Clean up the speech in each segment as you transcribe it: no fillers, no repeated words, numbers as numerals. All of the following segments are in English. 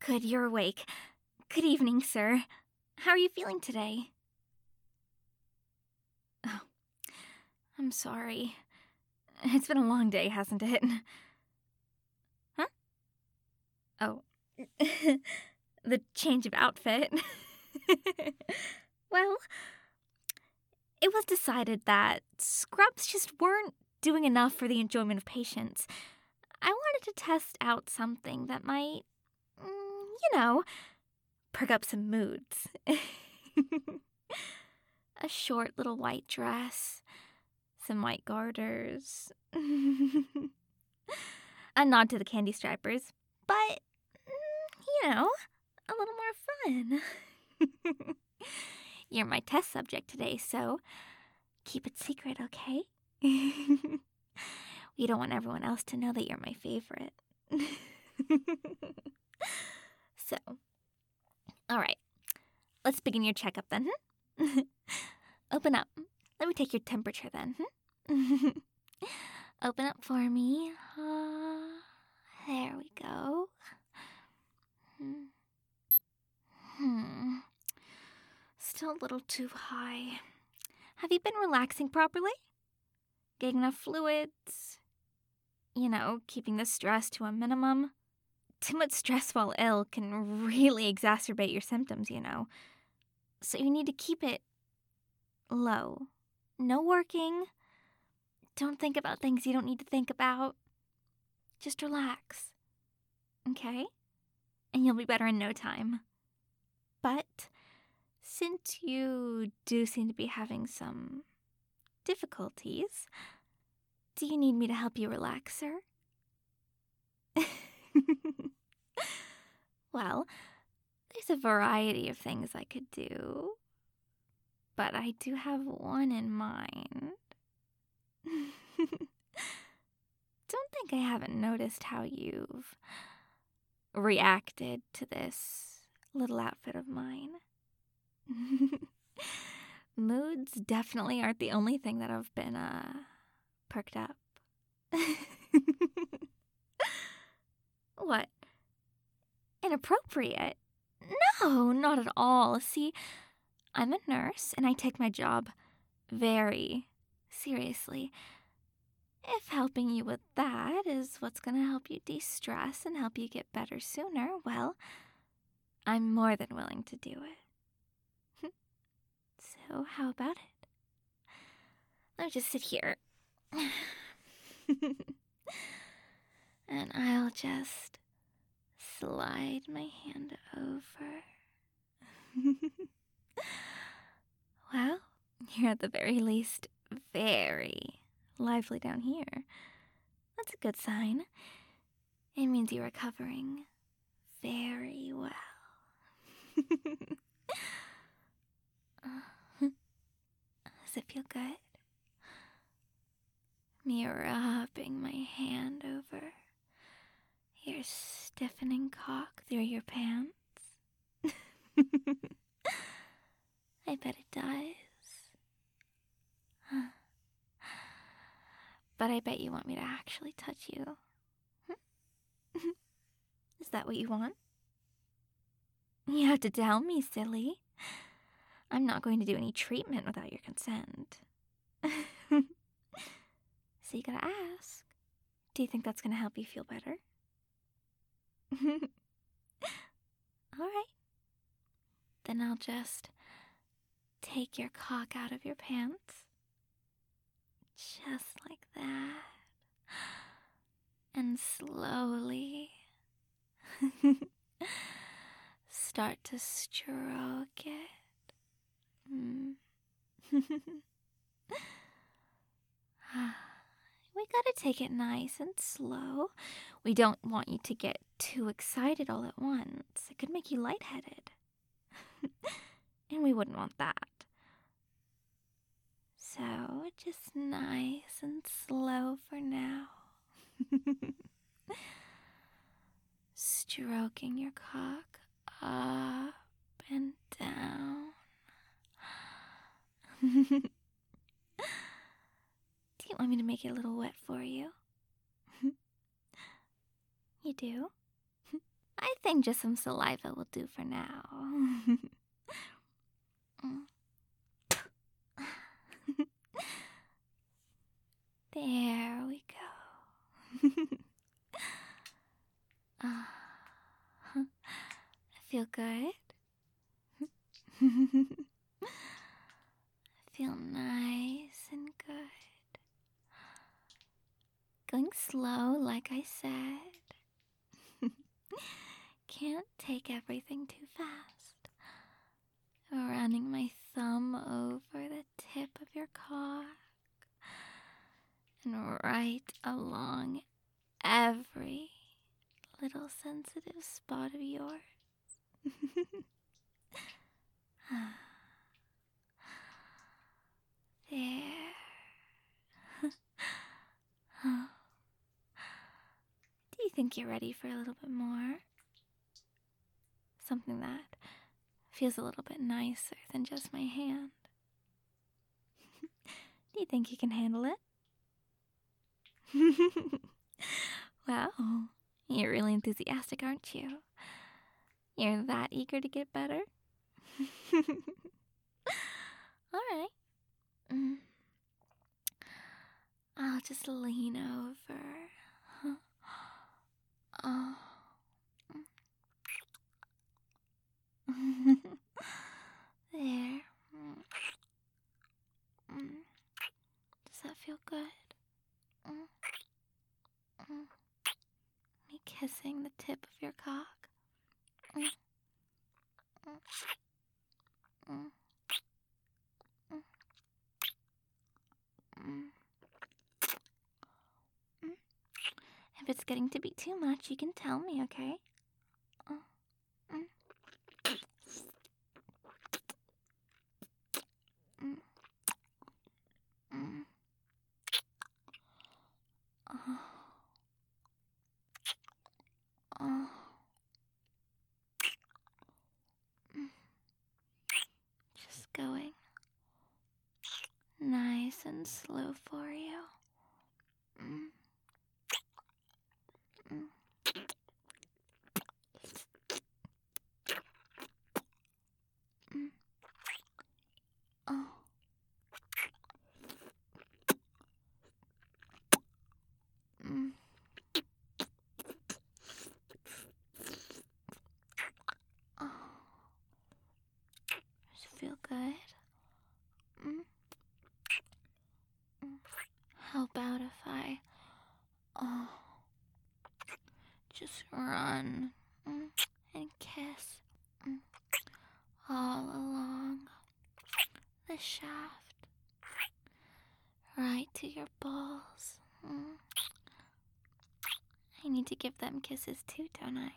Good, you're awake. Good evening, sir. How are you feeling today? Oh, I'm sorry. It's been a long day, hasn't it? Huh? Oh. The change of outfit. Well, it was decided that scrubs just weren't doing enough for the enjoyment of patients. I wanted to test out something that might, perk up some moods. A short little white dress, some white garters, a nod to the candy strippers, but, a little more fun. You're my test subject today, so keep it secret, okay? We don't want everyone else to know that you're my favorite. So, alright, let's begin your checkup then. Open up. Let me take your temperature then. Open up for me. There we go. Still a little too high. Have you been relaxing properly? Getting enough fluids? Keeping the stress to a minimum? Too much stress while ill can really exacerbate your symptoms, So you need to keep it low. No working. Don't think about things you don't need to think about. Just relax. Okay? And you'll be better in no time. But since you do seem to be having some difficulties, do you need me to help you relax, sir? Well, there's a variety of things I could do, but I do have one in mind. Don't think I haven't noticed how you've reacted to this little outfit of mine. Moods definitely aren't the only thing that have been, perked up. What? Inappropriate? No, not at all. See, I'm a nurse, and I take my job very seriously. If helping you with that is what's going to help you de-stress and help you get better sooner, well, I'm more than willing to do it. So, how about it? Let me just sit here. And I'll just slide my hand over. Well, you're at the very least very lively down here. That's a good sign. It means you're recovering very well. Does it feel good? Me rubbing my hand over your stiffening cock through your pants. I bet it does. But I bet you want me to actually touch you. Is that what you want? You have to tell me, silly. I'm not going to do any treatment without your consent. So you gotta ask. Do you think that's gonna help you feel better? Alright. Then I'll just take your cock out of your pants. Just like that. And slowly start to stroke it. We gotta take it nice and slow. We don't want you to get too excited all at once. It could make you lightheaded. And we wouldn't want that. So, just nice and slow for now. Stroking your cock up and down. Do you want me to make it a little wet for you? You do? I think just some saliva will do for now. There we go. I feel good. Feel nice and good. Going slow, like I said. Can't take everything too fast. Running my thumb over the tip of your cock and right along every little sensitive spot of yours. There. Do you think you're ready for a little bit more? Something that feels a little bit nicer than just my hand. Do you think you can handle it? Well, you're really enthusiastic, aren't you? You're that eager to get better? Alright. I'll just lean over. Oh. There. Does that feel good? Me kissing the tip of your cock. If it's getting to be too much, you can tell me, okay? Just going nice and slow for you. Does it feel good? How about if I just run and kiss all along the shaft, right to your balls? I need to give them kisses too, don't I?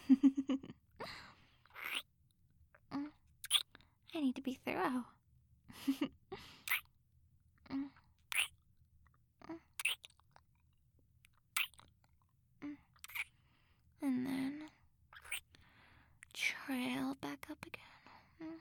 I need to be thorough. And then trail back up again.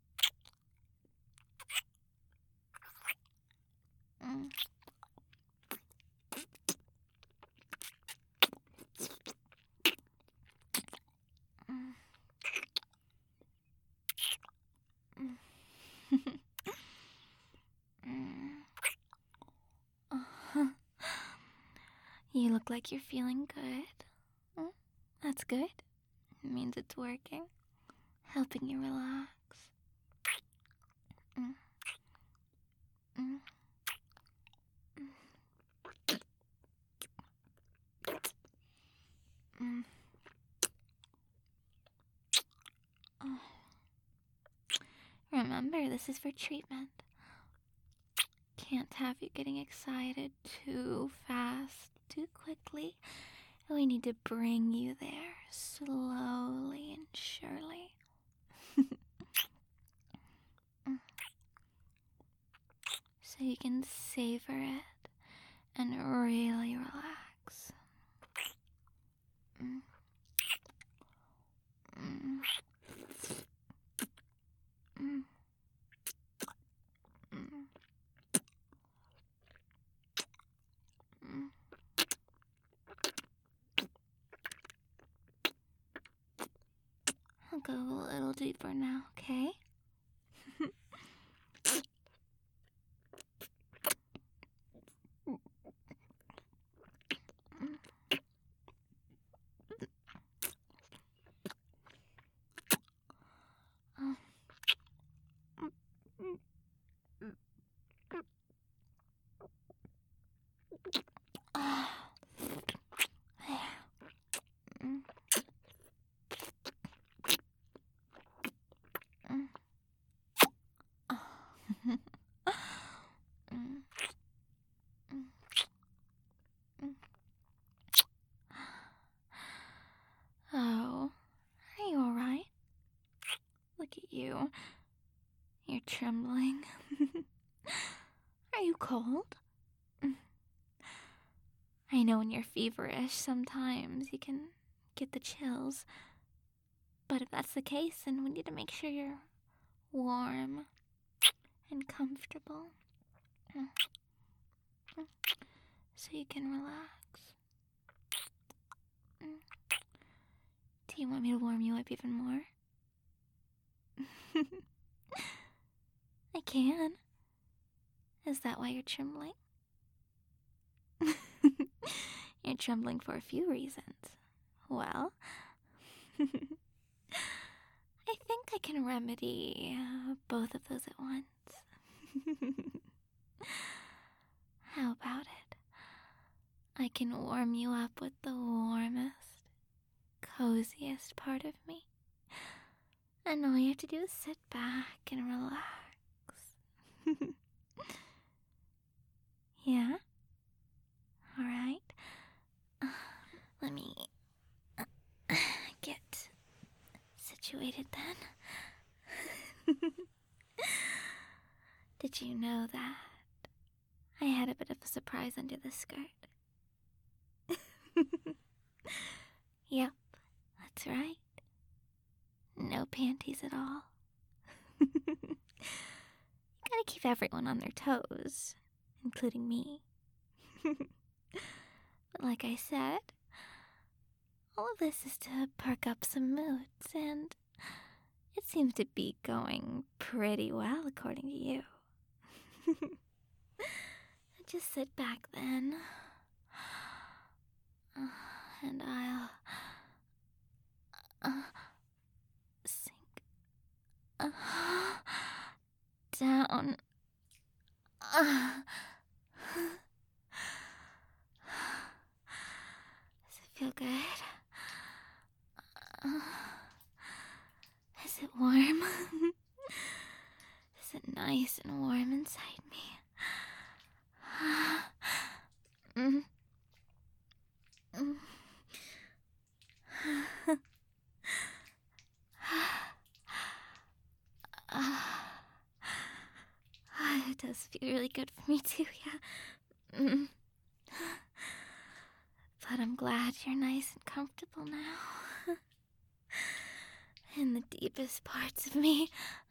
You look like you're feeling good. That's good. It means it's working. Helping you relax. Remember, this is for treatment. Can't have you getting excited too fast, too quickly. We need to bring you there slowly and surely. So you can savor it and really relax. I'll go a little deeper now, okay? Oh, are you alright? Look at you. You're trembling. Are you cold? I know when you're feverish, sometimes you can get the chills. But if that's the case, then we need to make sure you're warm and comfortable. So you can relax. Do you want me to warm you up even more? I can. Is that why you're trembling? You're trembling for a few reasons. Well, I think I can remedy both of those at once. How about it? I can warm you up with the warmest, coziest part of me. And all you have to do is sit back and relax. Yeah? Alright. Let me get situated then. Did you know that I had a bit of a surprise under the skirt? Yep, that's right. No panties at all. You gotta keep everyone on their toes, including me. But like I said, all of this is to perk up some moods, and it seems to be going pretty well according to you. Just sit back then, and I'll sink down. Does it feel good? Is it warm? Is it nice and warm inside me? It does feel really good for me too, yeah. But I'm glad you're nice and comfortable now. In the deepest parts of me.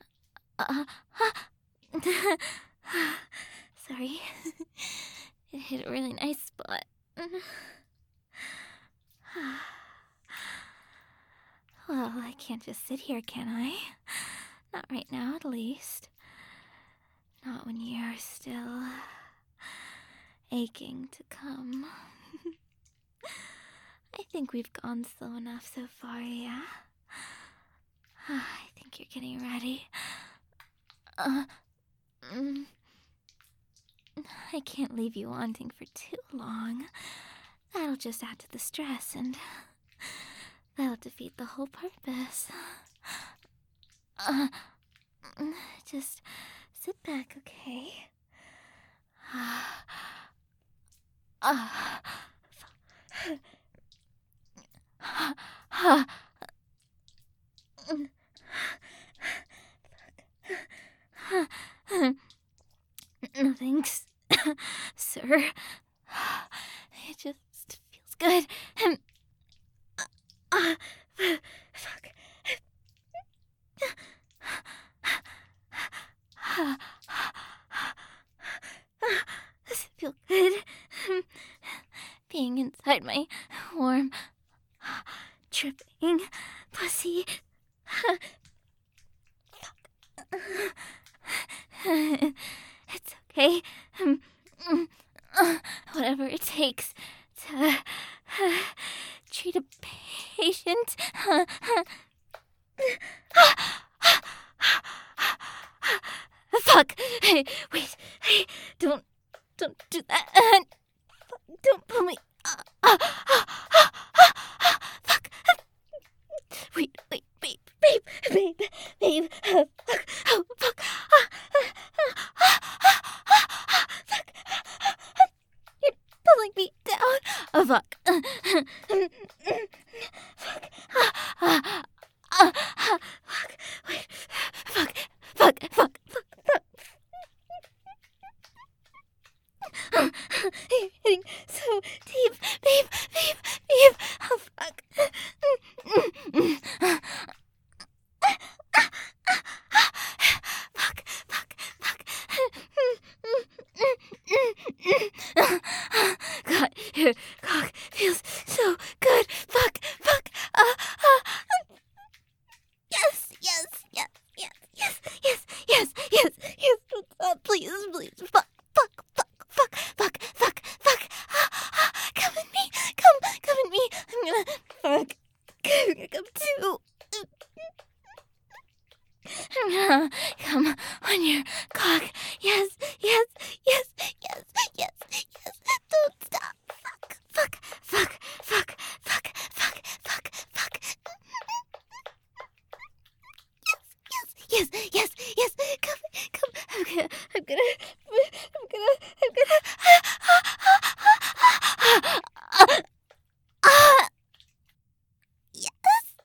Sorry. It hit a really nice spot. Well, I can't just sit here, can I? Not right now, at least. Not when you're still aching to come. I think we've gone slow enough so far, yeah? I think you're getting ready. I can't leave you wanting for too long. That'll just add to the stress, and that'll defeat the whole purpose. Just sit back, okay? No thanks, sir. It just feels good. Fuck. Does it feel good? Being inside my warm, dripping pussy. It's okay. Whatever it takes to treat a patient. Fuck! Hey, wait! Hey, don't do that! Don't pull me! Fuck! Wait, babe! Fuck! Oh, fuck! Fuck! You're pulling me down! Oh, fuck! Fuck! Wait! Fuck! Hitting so deep, babe. Oh, fuck. God, your cock feels so good. Fuck. Yes. Don't stop, please. Fuck. Come at me. Come at me. I'm gonna fuck. Come too. I'm gonna come on your cock. Yes. Don't stop. Fuck. Yes. Come. I'm gonna. Yes.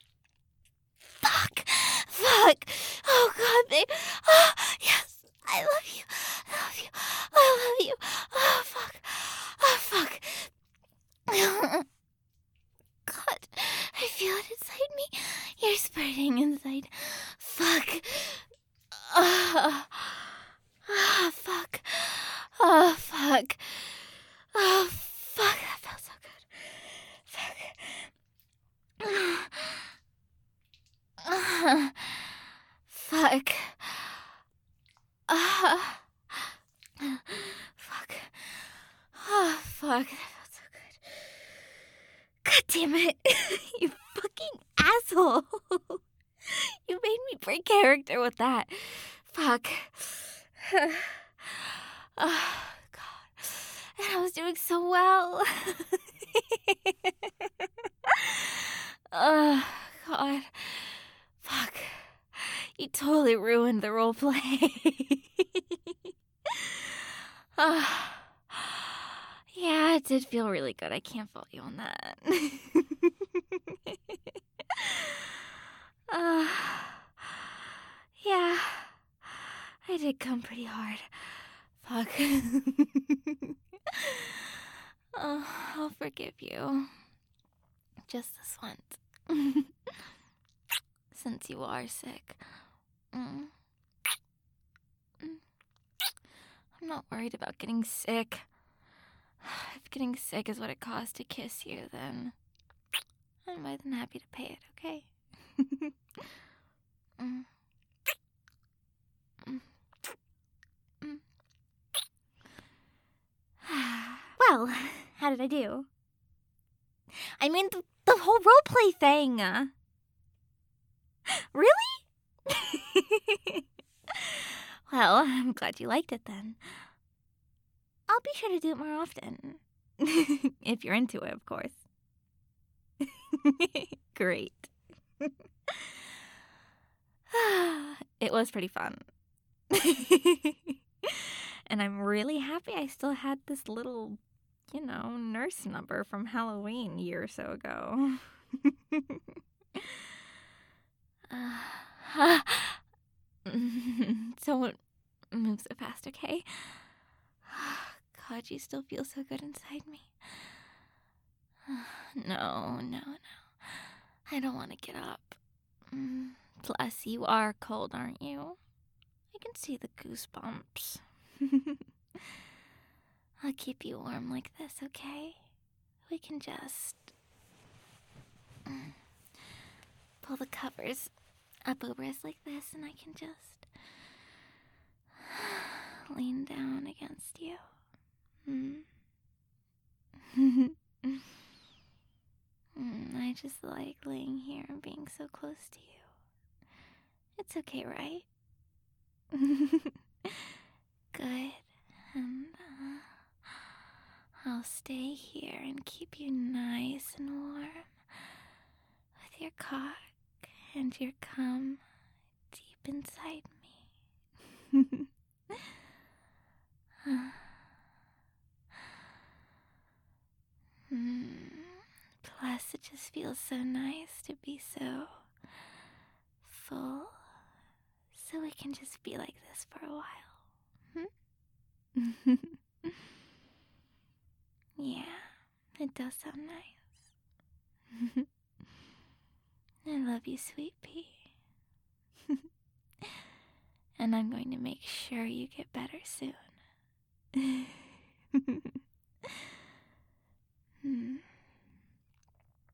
Fuck. Oh God, babe. Oh, yes. I love you. Oh, fuck. God, I feel it inside me. You're spurting inside. Fuck. Fuck. That felt so good. Fuck. Fuck. That felt so good. God damn it. You fucking asshole. You made me break character with that. Fuck. Oh, God. And I was doing so well. Oh, God. Fuck. You totally ruined the role play. Yeah, it did feel really good. I can't fault you on that. Yeah, I did come pretty hard. Fuck. I'll forgive you. Just this once. Since you are sick. I'm not worried about getting sick. If getting sick is what it costs to kiss you, then I'm more than happy to pay it, okay? Well, how did I do? I mean, the whole roleplay thing. Really? Well, I'm glad you liked it then. I'll be sure to do it more often. If you're into it, of course. Great. It was pretty fun. And I'm really happy I still had this little, nurse number from Halloween a year or so ago. Don't move so fast, okay? God, you still feel so good inside me. No. I don't want to get up. Plus, you are cold, aren't you? I can see the goosebumps. I'll keep you warm like this, okay? We can just pull the covers up over us like this, and I can just lean down against you. I just like laying here and being so close to you. It's okay, right? Good. And I'll stay here and keep you nice and warm with your cock and your cum deep inside me. Plus, it just feels so nice to be so full, so we can just be like this for a while. Yeah, it does sound nice. I love you, sweet pea. And I'm going to make sure you get better soon.